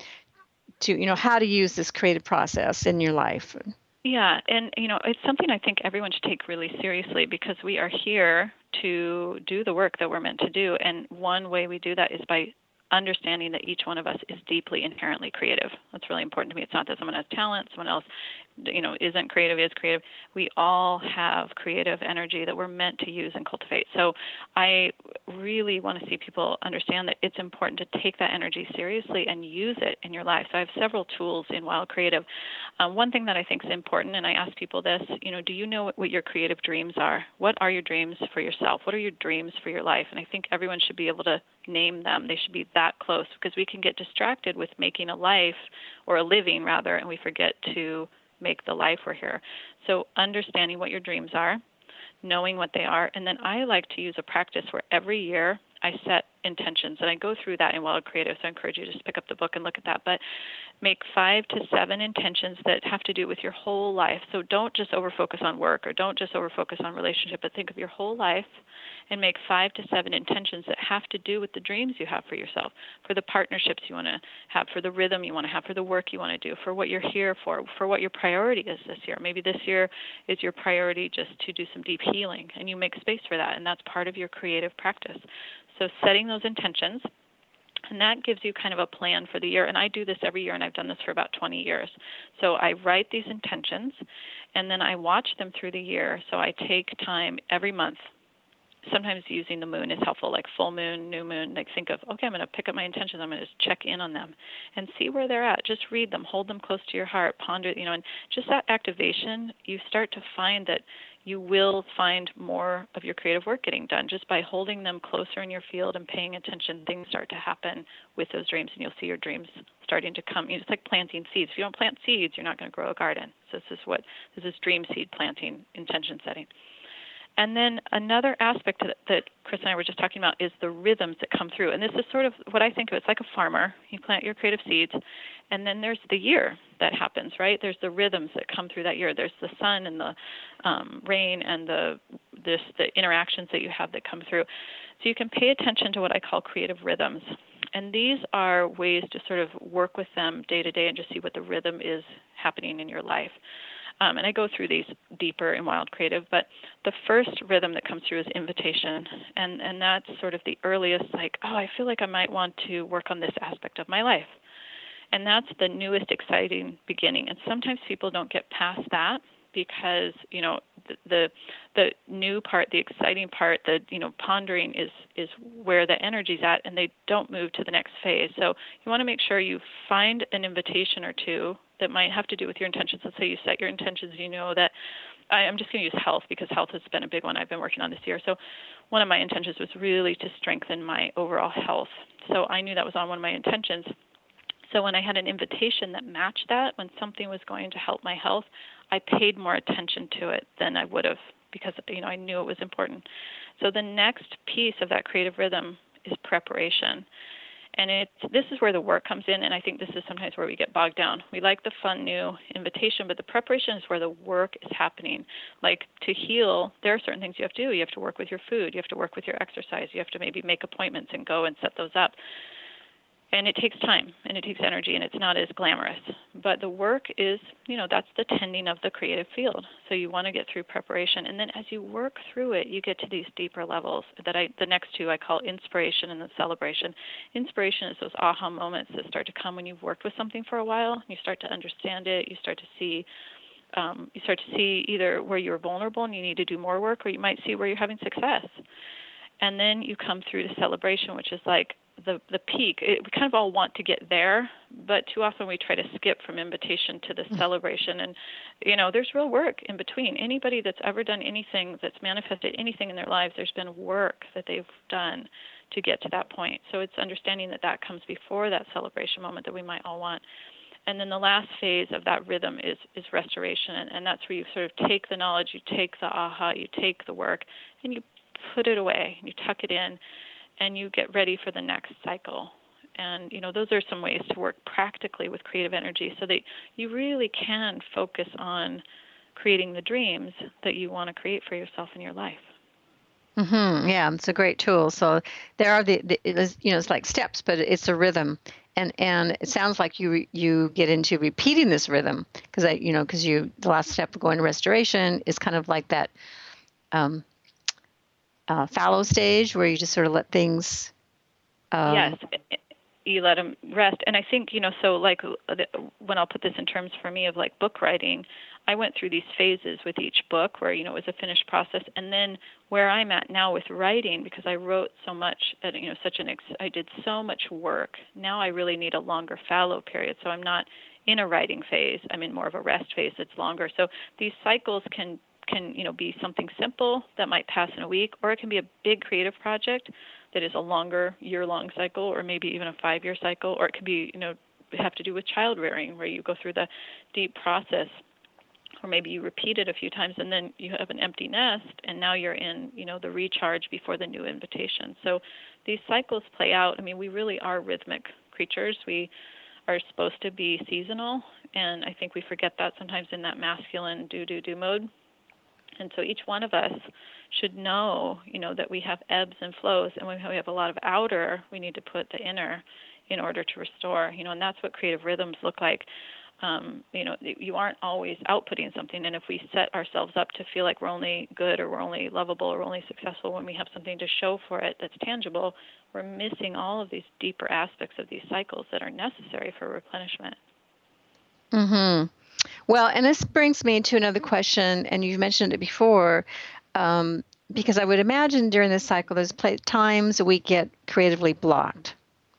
C: to you know how to use this creative process in your life?
D: Yeah, and you know, it's something I think everyone should take really seriously because we are here to do the work that we're meant to do, and one way we do that is by understanding that each one of us is deeply inherently creative. That's really important to me. It's not that someone has talent, someone else, you know, isn't creative, is creative. We all have creative energy that we're meant to use and cultivate. So I really want to see people understand that it's important to take that energy seriously and use it in your life. So I have several tools in Wild Creative. Um, one thing that I think is important, and I ask people this, you know, do you know what, what your creative dreams are? What are your dreams for yourself? What are your dreams for your life? And I think everyone should be able to name them. They should be that close because we can get distracted with making a life or a living rather, and we forget to make the life we're here. So understanding what your dreams are, knowing what they are, and then I like to use a practice where every year I set intentions, and I go through that in Wild Creative, so I encourage you to just pick up the book and look at that. But make five to seven intentions that have to do with your whole life. So don't just over-focus on work or don't just over-focus on relationship, but think of your whole life and make five to seven intentions that have to do with the dreams you have for yourself, for the partnerships you want to have, for the rhythm you want to have, for the work you want to do, for what you're here for, for what your priority is this year. Maybe this year is your priority just to do some deep healing, and you make space for that, and that's part of your creative practice. So setting those intentions, and that gives you kind of a plan for the year. And I do this every year, and I've done this for about twenty years. So I write these intentions, and then I watch them through the year. So I take time every month. Sometimes using the moon is helpful, like full moon, new moon. Like think of, okay, I'm going to pick up my intentions. I'm going to just check in on them and see where they're at. Just read them, hold them close to your heart, ponder, you know, and just that activation, you start to find that you will find more of your creative work getting done just by holding them closer in your field and paying attention. Things start to happen with those dreams, and you'll see your dreams starting to come. It's like planting seeds. If you don't plant seeds, you're not going to grow a garden. So this is what this is dream seed planting, intention setting. And then another aspect that, that Chris and I were just talking about is the rhythms that come through. And this is sort of what I think of. It's like a farmer. You plant your creative seeds, and then there's the year that happens, right? There's the rhythms that come through that year. There's the sun and the um, rain and the this the interactions that you have that come through. So you can pay attention to what I call creative rhythms. And these are ways to sort of work with them day to day and just see what the rhythm is happening in your life. Um, and I go through these deeper in Wild Creative, but the first rhythm that comes through is invitation. And, and that's sort of the earliest, like, oh, I feel like I might want to work on this aspect of my life. And that's the newest, exciting beginning. And sometimes people don't get past that because, you know, the, the the new part, the exciting part, the, you know, pondering is, is where the energy's at, and they don't move to the next phase. So you want to make sure you find an invitation or two that might have to do with your intentions. Let's say you set your intentions, you know that I, I'm just going to use health because health has been a big one I've been working on this year. So one of my intentions was really to strengthen my overall health. So I knew that was on one of my intentions. So when I had an invitation that matched that, when something was going to help my health, I paid more attention to it than I would have because, you know, I knew it was important. So the next piece of that creative rhythm is preparation. And it, this is where the work comes in, and I think this is sometimes where we get bogged down. We like the fun new invitation, but the preparation is where the work is happening. Like to heal, there are certain things you have to do. You have to work with your food. You have to work with your exercise. You have to maybe make appointments and go and set those up. And it takes time, and it takes energy, and it's not as glamorous. But the work is, you know, that's the tending of the creative field. So you want to get through preparation. And then as you work through it, you get to these deeper levels that I, the next two I call inspiration and then celebration. Inspiration is those aha moments that start to come when you've worked with something for a while. And you start to understand it. You start to see, um, you start to see either where you're vulnerable and you need to do more work, or you might see where you're having success. And then you come through to celebration, which is like, the the peak. It, we kind of all want to get there, but too often we try to skip from invitation to the mm-hmm. celebration. And, you know, there's real work in between. Anybody that's ever done anything, that's manifested anything in their lives, there's been work that they've done to get to that point. So it's understanding that that comes before that celebration moment that we might all want. And then the last phase of that rhythm is, is restoration. And, and that's where you sort of take the knowledge, you take the aha, you take the work, and you put it away, and you tuck it in, and you get ready for the next cycle. And, you know, those are some ways to work practically with creative energy so that you really can focus on creating the dreams that you want to create for yourself in your life.
C: Mm-hmm. Yeah, it's a great tool. So there are the, the it is, you know, it's like steps, but it's a rhythm. And and it sounds like you you get into repeating this rhythm because I, you know, because you the last step of going to restoration is kind of like that um, uh, fallow stage where you just sort of let things. Um,
D: yes, you let them rest. And I think, you know, so like when I'll put this in terms for me of like book writing, I went through these phases with each book where, you know, it was a finished process. And then where I'm at now with writing, because I wrote so much, at, you know, such an, ex- I did so much work. Now I really need a longer fallow period. So I'm not in a writing phase. I'm in more of a rest phase that's longer. So these cycles can, can, you know, be something simple that might pass in a week, or it can be a big creative project that is a longer year-long cycle, or maybe even a five-year cycle, or it could be, you know, have to do with child rearing, where you go through the deep process, or maybe you repeat it a few times and then you have an empty nest and now you're in, you know, the recharge before the new invitation. So these cycles play out. I mean, we really are rhythmic creatures. We are supposed to be seasonal, and I think we forget that sometimes in that masculine do-do-do mode. And so each one of us should know, you know, that we have ebbs and flows, and when we have a lot of outer, we need to put the inner in order to restore, you know, and that's what creative rhythms look like. Um, you know, you aren't always outputting something, and if we set ourselves up to feel like we're only good or we're only lovable or we're only successful when we have something to show for it that's tangible, we're missing all of these deeper aspects of these cycles that are necessary for replenishment.
C: Mm-hmm. Well, and this brings me to another question, and you mentioned it before, um, because I would imagine during this cycle there's play- times we get creatively blocked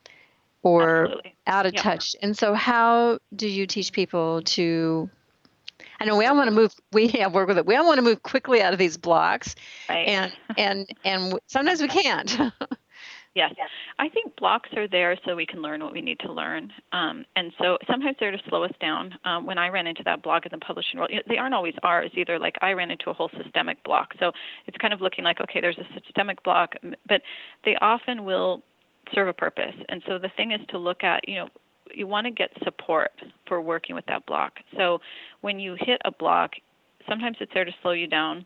C: or
D: Absolutely.
C: out of
D: yep.
C: touch. And so how do you teach people to, I know we all want to move, we have work with it, we all want to move quickly out of these blocks,
D: right.
C: and, and, and sometimes we can't.
D: Yes. I think blocks are there so we can learn what we need to learn. Um, and so sometimes they're to slow us down. Um, when I ran into that block in the publishing world, you know, they aren't always ours either. Like I ran into a whole systemic block. So it's kind of looking like, okay, there's a systemic block, but they often will serve a purpose. And so the thing is to look at, you know, you want to get support for working with that block. So when you hit a block, sometimes it's there to slow you down.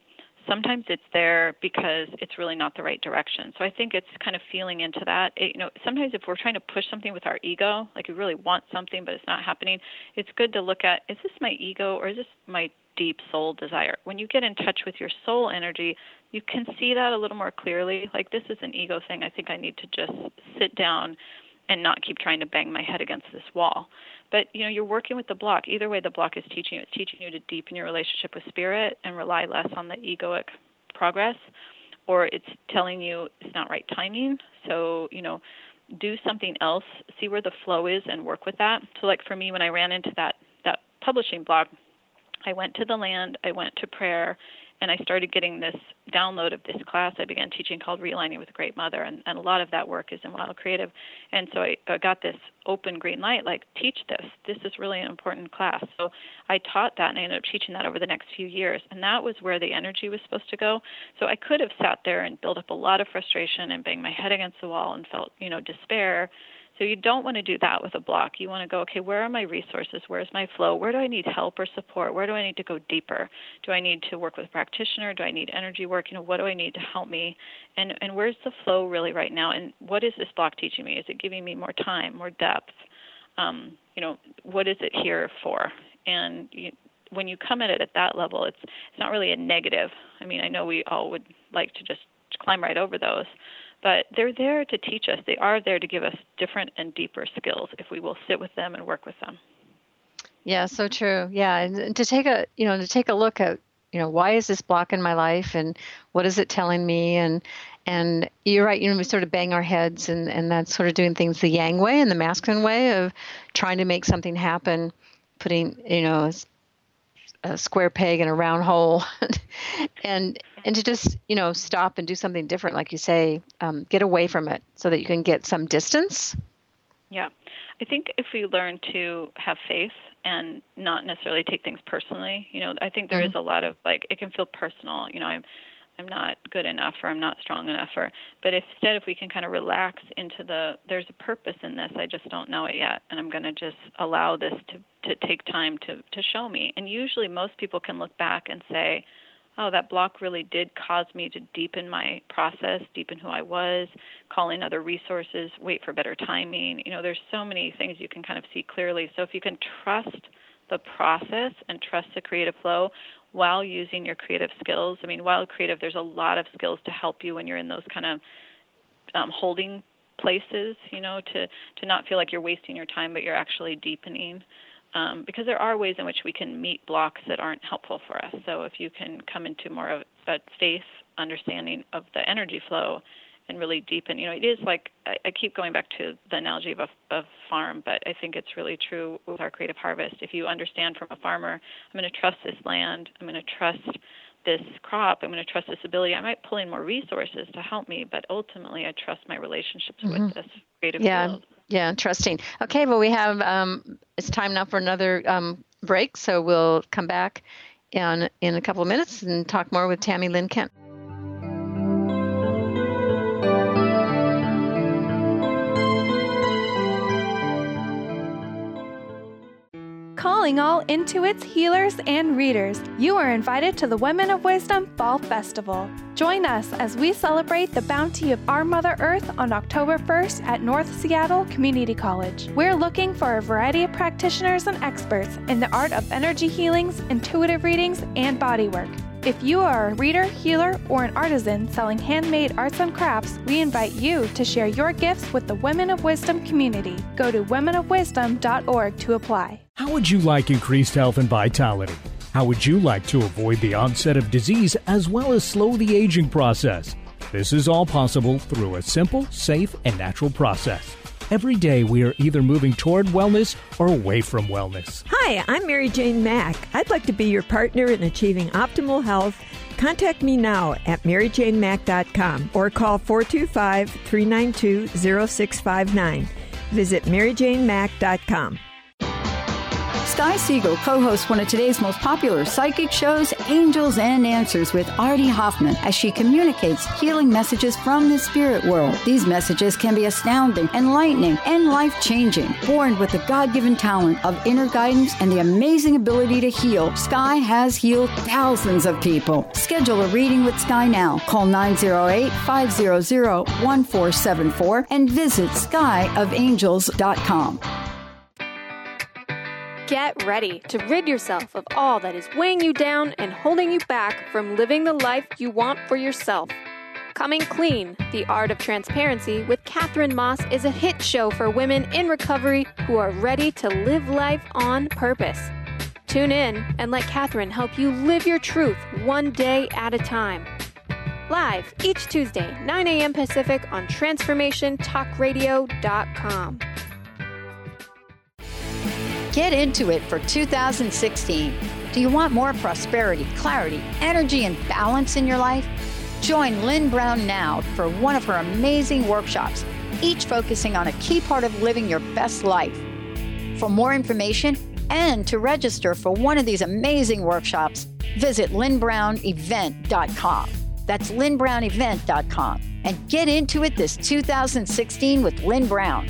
D: sometimes it's there because it's really not the right direction. So I think it's kind of feeling into that. It, you know, sometimes if we're trying to push something with our ego, like we really want something but it's not happening, it's good to look at, is this my ego or is this my deep soul desire? When you get in touch with your soul energy, you can see that a little more clearly. Like, this is an ego thing. I think I need to just sit down and not keep trying to bang my head against this wall. But, you know, you're working with the block. Either way, the block is teaching you. It's teaching you to deepen your relationship with spirit and rely less on the egoic progress, or it's telling you it's not right timing. So, you know, do something else, see where the flow is and work with that. So, like for me, when I ran into that, that publishing block, I went to the land, I went to prayer, and I started getting this download of this class I began teaching called Realigning with a Great Mother, and, and a lot of that work is in Wild Creative. And so I, I got this open green light, like, teach this. This is really an important class. So I taught that, and I ended up teaching that over the next few years, and that was where the energy was supposed to go. So I could have sat there and built up a lot of frustration and banged my head against the wall and felt, you know, despair. So you don't want to do that with a block. You want to go, okay, where are my resources? Where's my flow? Where do I need help or support? Where do I need to go deeper? Do I need to work with a practitioner? Do I need energy work? You know, what do I need to help me? And and where's the flow really right now? And what is this block teaching me? Is it giving me more time, more depth? Um, you know, what is it here for? And you, when you come at it at that level, it's it's not really a negative. I mean, I know we all would like to just climb right over those, but they're there to teach us. They are there to give us different and deeper skills if we will sit with them and work with them.
C: Yeah, so true. Yeah, and to take a, you know, to take a look at, you know, why is this block in my life and what is it telling me? And and you're right, you know, we sort of bang our heads and, and that's sort of doing things the yang way and the masculine way of trying to make something happen, putting, you know, a square peg in a round hole. and and to just, you know, stop and do something different, like you say, um, get away from it so that you can get some distance.
D: Yeah. I think if we learn to have faith and not necessarily take things personally, you know, I think there mm-hmm. is a lot of, like, it can feel personal, you know, I'm I'm not good enough or I'm not strong enough, or, but if, instead if we can kind of relax into the, there's a purpose in this, I just don't know it yet, and I'm going to just allow this to, to take time to, to show me. And usually most people can look back and say, oh, that block really did cause me to deepen my process, deepen who I was, call in other resources, wait for better timing. You know, there's so many things you can kind of see clearly. So if you can trust the process and trust the creative flow while using your creative skills. I mean, while creative, there's a lot of skills to help you when you're in those kind of um, holding places, you know, to, to not feel like you're wasting your time, but you're actually deepening. Um, because there are ways in which we can meet blocks that aren't helpful for us. So if you can come into more of a faith understanding of the energy flow and really deepen, you know, it is like, I, I keep going back to the analogy of a of farm, but I think it's really true with our creative harvest. If you understand from a farmer, I'm going to trust this land, I'm going to trust this crop, I'm going to trust this ability. I might pull in more resources to help me, but ultimately I trust my relationships mm-hmm. with this creative
C: yeah.
D: field.
C: Yeah, trusting. Okay, well, we have, um, it's time now for another um, break, so we'll come back in, in a couple of minutes and talk more with Tammy Lynn Kent.
F: Calling all Intuits, healers, and readers, you are invited to the Women of Wisdom Fall Festival. Join us as we celebrate the bounty of our Mother Earth on October first at North Seattle Community College. We're looking for a variety of practitioners and experts in the art of energy healings, intuitive readings, and bodywork. If you are a reader, healer, or an artisan selling handmade arts and crafts, we invite you to share your gifts with the Women of Wisdom community. Go to women of wisdom dot org to apply.
N: How would you like increased health and vitality? How would you like to avoid the onset of disease as well as slow the aging process? This is all possible through a simple, safe, and natural process. Every day we are either moving toward wellness or away from wellness.
O: Hi, I'm Mary Jane Mack. I'd like to be your partner in achieving optimal health. Contact me now at mary jane mack dot com or call four two five, three nine two, zero six five nine. Visit mary jane mack dot com.
H: Sky Siegel co-hosts one of today's most popular psychic shows, Angels and Answers with Artie Hoffman, as she communicates healing messages from the spirit world. These messages can be astounding, enlightening, and life-changing. Born with the God-given talent of inner guidance and the amazing ability to heal, Sky has healed thousands of people. Schedule a reading with Sky now. Call nine oh eight, five hundred, one four seven four and visit sky of angels dot com.
G: Get ready to rid yourself of all that is weighing you down and holding you back from living the life you want for yourself. Coming Clean, The Art of Transparency with Catherine Moss is a hit show for women in recovery who are ready to live life on purpose. Tune in and let Catherine help you live your truth one day at a time. Live each Tuesday, nine a.m. Pacific on transformation talk radio dot com.
H: Get into it for two thousand sixteen. Do you want more prosperity, clarity, energy, and balance in your life? Join Lynn Brown now for one of her amazing workshops, each focusing on a key part of living your best life. For more information and to register for one of these amazing workshops, visit lynn brown event dot com. That's lynn brown event dot com. And get into it this two thousand sixteen with Lynn Brown.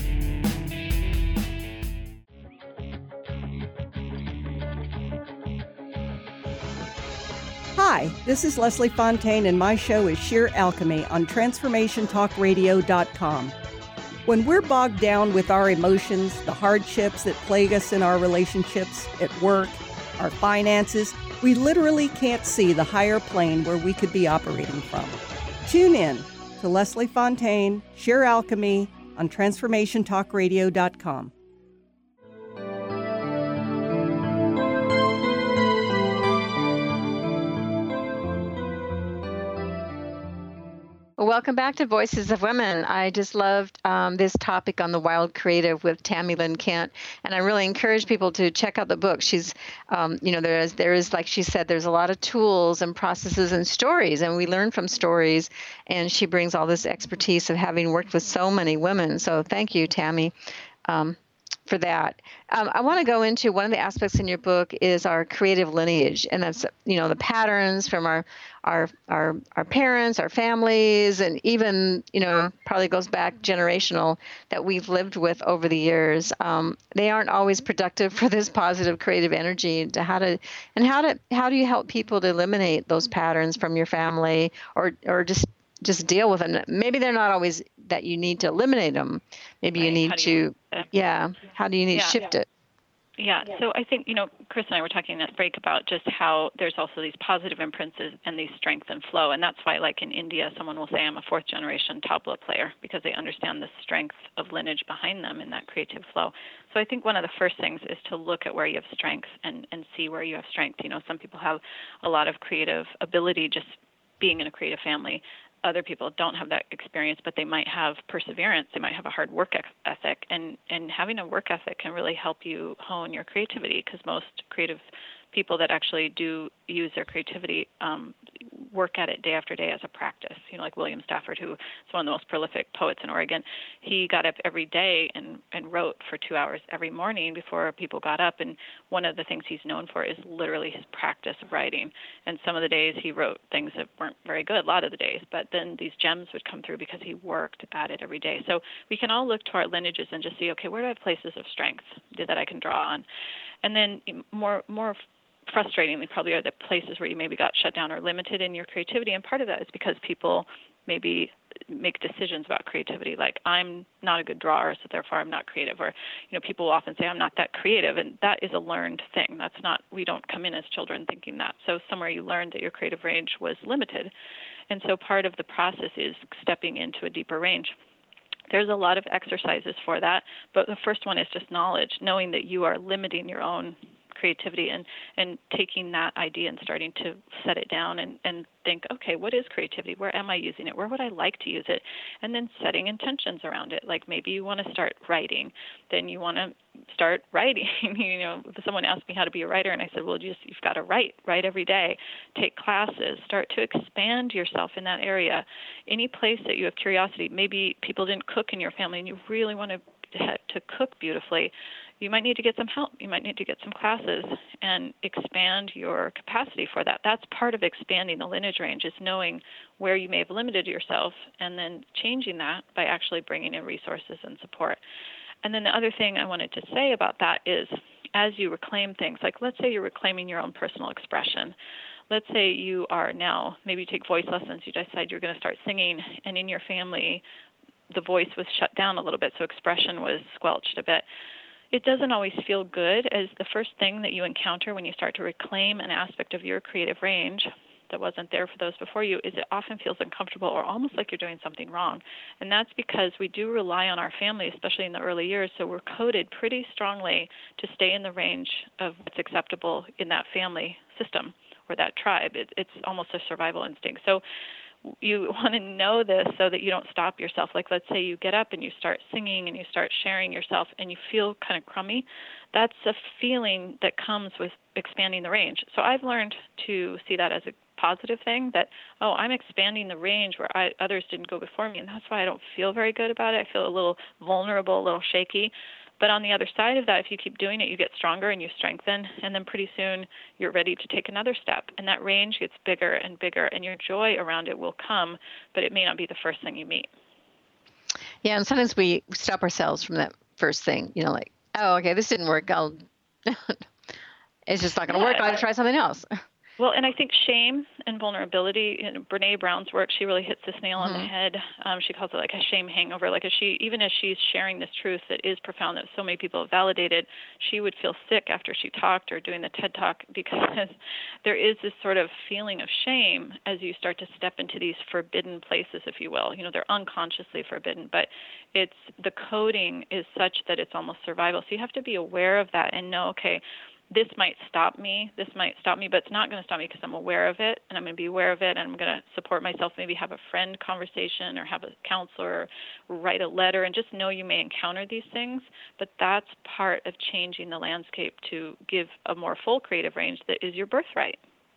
P: Hi, this is Leslie Fontaine, and my show is Sheer Alchemy on transformation talk radio dot com. When we're bogged down with our emotions, the hardships that plague us in our relationships, at work, our finances, we literally can't see the higher plane where we could be operating from. Tune in to Leslie Fontaine, Sheer Alchemy on transformation talk radio dot com.
C: Welcome back to Voices of Women. I just loved um, this topic on the Wild Creative with Tammy Lynn Kent, and I really encourage people to check out the book. She's, um, you know, there is, there is, like she said, there's a lot of tools and processes and stories, and we learn from stories, and she brings all this expertise of having worked with so many women. So thank you, Tammy. Um, for that. Um, I want to go into one of the aspects in your book is our creative lineage, and that's, you know, the patterns from our our our our parents, our families, and even, you know, probably goes back generational that we've lived with over the years. Um, they aren't always productive for this positive creative energy. To how to and how to how do you help people to eliminate those patterns from your family, or or just just deal with them? Maybe they're not always that you need to eliminate them. Maybe right. you need to, you, uh, yeah. How do you need yeah, to shift yeah. it?
D: Yeah. So I think, you know, Chris and I were talking at break about just how there's also these positive imprints and these strength and flow. And that's why, like in India, someone will say, I'm a fourth generation tabla player, because they understand the strength of lineage behind them in that creative flow. So I think one of the first things is to look at where you have strengths and, and see where you have strength. You know, some people have a lot of creative ability just being in a creative family. Other people don't have that experience, but they might have perseverance. They might have a hard work ethic, and, and having a work ethic can really help you hone your creativity, because most creative people that actually do use their creativity um, work at it day after day as a practice. You know, like William Stafford, who is one of the most prolific poets in Oregon, he got up every day and, and wrote for two hours every morning before people got up. And one of the things he's known for is literally his practice of writing. And some of the days he wrote things that weren't very good, a lot of the days, but then these gems would come through because he worked at it every day. So we can all look to our lineages and just see, okay, where do I have places of strength that I can draw on? And then more more frustratingly probably are the places where you maybe got shut down or limited in your creativity. And part of that is because people maybe make decisions about creativity, like I'm not a good drawer, so therefore I'm not creative. Or, you know, people will often say I'm not that creative, and that is a learned thing. That's not, we don't come in as children thinking that. So somewhere you learned that your creative range was limited. And so part of the process is stepping into a deeper range. There's a lot of exercises for that, but the first one is just knowledge, knowing that you are limiting your own creativity, and, and taking that idea and starting to set it down and, and think, okay, what is creativity? Where am I using it? Where would I like to use it? And then setting intentions around it. Like maybe you want to start writing, then you want to start writing. You know, someone asked me how to be a writer, and I said, well, just you've got to write, write every day, take classes, start to expand yourself in that area. Any place that you have curiosity, maybe people didn't cook in your family and you really want to to, to cook beautifully, you might need to get some help. You might need to get some classes and expand your capacity for that. That's part of expanding the lineage range, is knowing where you may have limited yourself and then changing that by actually bringing in resources and support. And then the other thing I wanted to say about that is, as you reclaim things, like let's say you're reclaiming your own personal expression. Let's say you are now, maybe you take voice lessons, you decide you're going to start singing, and in your family, the voice was shut down a little bit, so expression was squelched a bit. It doesn't always feel good, as the first thing that you encounter when you start to reclaim an aspect of your creative range that wasn't there for those before you, is it often feels uncomfortable or almost like you're doing something wrong. And that's because we do rely on our family, especially in the early years, so we're coded pretty strongly to stay in the range of what's acceptable in that family system or that tribe. It, it's almost a survival instinct. So you want to know this so that you don't stop yourself. Like, let's say you get up and you start singing and you start sharing yourself and you feel kind of crummy. That's a feeling that comes with expanding the range. So I've learned to see that as a positive thing, that, oh, I'm expanding the range where I, others didn't go before me, and that's why I don't feel very good about it. I feel a little vulnerable, a little shaky. But on the other side of that, if you keep doing it, you get stronger and you strengthen, and then pretty soon you're ready to take another step. And that range gets bigger and bigger, and your joy around it will come, but it may not be the first thing you meet.
C: Yeah, and sometimes we stop ourselves from that first thing, you know, like, oh, okay, this didn't work. I'll it's just not going to
D: yeah,
C: work. I'll try something else.
D: Well, and I think shame and vulnerability, in Brene Brown's work, she really hits this nail on
C: Mm-hmm.
D: the head. Um, she calls it like a shame hangover. Like, as she, even as she's sharing this truth that is profound, that so many people have validated, she would feel sick after she talked or doing the TED Talk, because there is this sort of feeling of shame as you start to step into these forbidden places, if you will. You know, they're unconsciously forbidden, but it's, the coding is such that it's almost survival. So you have to be aware of that and know, okay, this might stop me, this might stop me, but it's not going to stop me because I'm aware of it, and I'm going to be aware of it, and I'm going to support myself, maybe have a friend conversation or have a counselor, or write a letter, and just know you may encounter these things, but that's part of changing the landscape to give a more full creative range that is your birthright.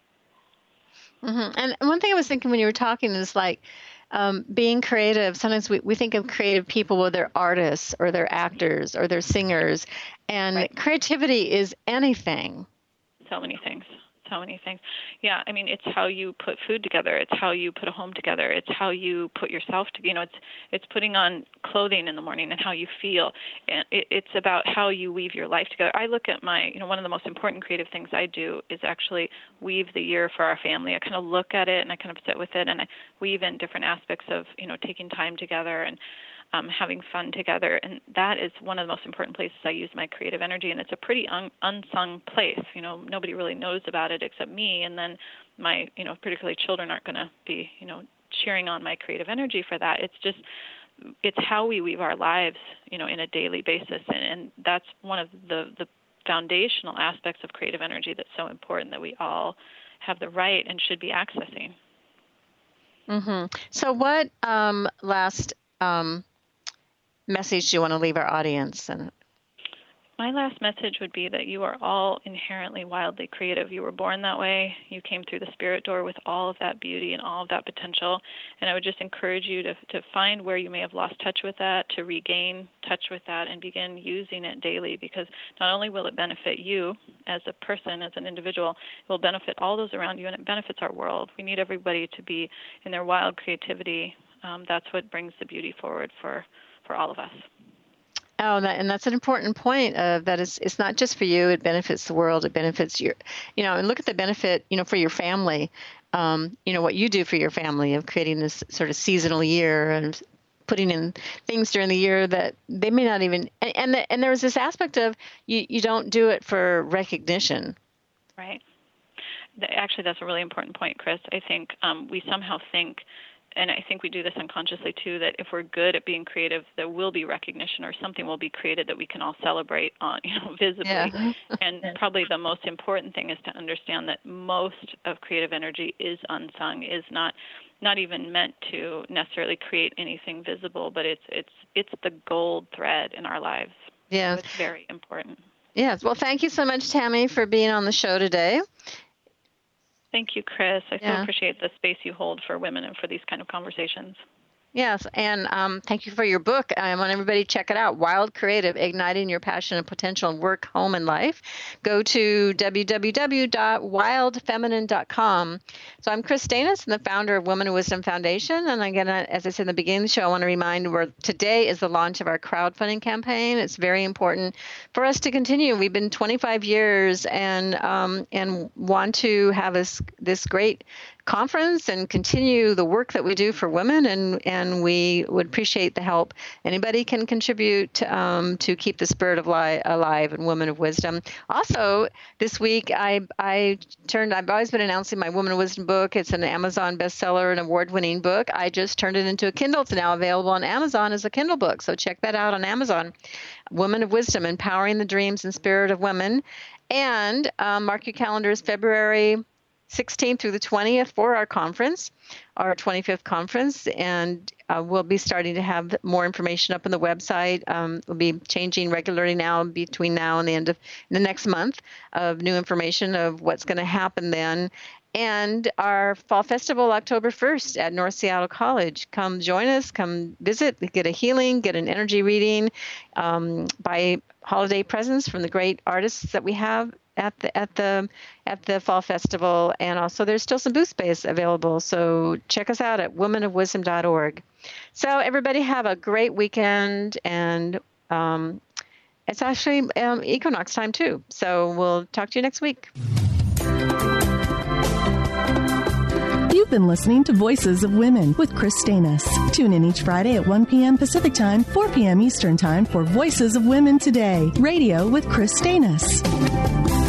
C: Mm-hmm. And one thing I was thinking when you were talking is like, Um, being creative, sometimes we, we think of creative people, well, they're artists or they're actors or they're singers. And
D: Right.
C: creativity is anything.
D: So many things. So many things. Yeah, I mean, it's how you put food together. It's how you put a home together. It's how you put yourself together. You know, it's it's putting on clothing in the morning and how you feel. And it, it's about how you weave your life together. I look at my, you know, one of the most important creative things I do is actually weave the year for our family. I kind of look at it and I kind of sit with it and I weave in different aspects of, you know, taking time together and Um, having fun together, and that is one of the most important places I use my creative energy, and it's a pretty un- unsung place. You know, nobody really knows about it except me, and then my, you know, particularly children aren't going to be, you know, cheering on my creative energy for that. It's just, it's how we weave our lives, you know, in a daily basis, and, and that's one of the, the foundational aspects of creative energy that's so important that we all have the right and should be accessing.
C: Mm-hmm. So what um, last um, message do you want to leave our audience? And
D: my last message would be that you are all inherently wildly creative. You were born that way. You came through the spirit door with all of that beauty and all of that potential. And I would just encourage you to, to find where you may have lost touch with that, to regain touch with that, and begin using it daily, because not only will it benefit you as a person, as an individual, it will benefit all those around you, and it benefits our world. We need everybody to be in their wild creativity. Um, that's what brings the beauty forward for for all of us.
C: Oh, that, and that's an important point of that is, it's not just for you, it benefits the world, it benefits your, you know, and look at the benefit, you know, for your family, um, you know, what you do for your family of creating this sort of seasonal year and putting in things during the year that they may not even, and and, the, and there's this aspect of you, you don't do it for recognition.
D: Right. Actually, that's a really important point, Chris. I think um, we somehow think, and I think we do this unconsciously too, that if we're good at being creative, there will be recognition or something will be created that we can all celebrate on, you know, visibly.
C: Yeah.
D: And probably the most important thing is to understand that most of creative energy is unsung, is not not even meant to necessarily create anything visible, but it's it's it's the gold thread in our lives.
C: Yeah.
D: So it's very important.
C: Yes. Well, thank you so much, Tammy, for being on the show today.
D: Thank you, Chris. I
C: Yeah.
D: so appreciate the space you hold for women and for these kind of conversations.
C: Yes, and um, thank you for your book. I want everybody to check it out, Wild Creative, Igniting Your Passion and Potential in Work, Home, and Life. Go to w w w dot wild feminine dot com. So I'm Chris Stanis, the founder of Women of Wisdom Foundation. And again, as I said in the beginning of the show, I want to remind you today is the launch of our crowdfunding campaign. It's very important for us to continue. We've been twenty-five years and um, and want to have this, this great conference and continue the work that we do for women, and and we would appreciate the help. Anybody can contribute um, to keep the spirit of li- alive in Women of Wisdom. Also, this week I I turned. I've always been announcing my Women of Wisdom book. It's an Amazon bestseller, an award-winning book. I just turned it into a Kindle. It's now available on Amazon as a Kindle book. So check that out on Amazon. Women of Wisdom: Empowering the Dreams and Spirit of Women. And um, mark your calendars, February sixteenth through the twentieth for our conference, our twenty-fifth conference, and uh, we'll be starting to have more information up on the website. Um, we'll be changing regularly now between now and the end of the next month of new information of what's going to happen then. And our fall festival, October first at North Seattle College. Come join us, come visit, get a healing, get an energy reading, um, buy holiday presents from the great artists that we have at the at the at the fall festival, and also there's still some booth space available. So check us out at women of wisdom dot org. So everybody have a great weekend, and um, it's actually um, equinox time too. So we'll talk to you next week.
B: You've been listening to Voices of Women with Chris Stanis. Tune in each Friday at one p.m. Pacific Time, four p.m. Eastern Time for Voices of Women Today, radio with Chris Stanis.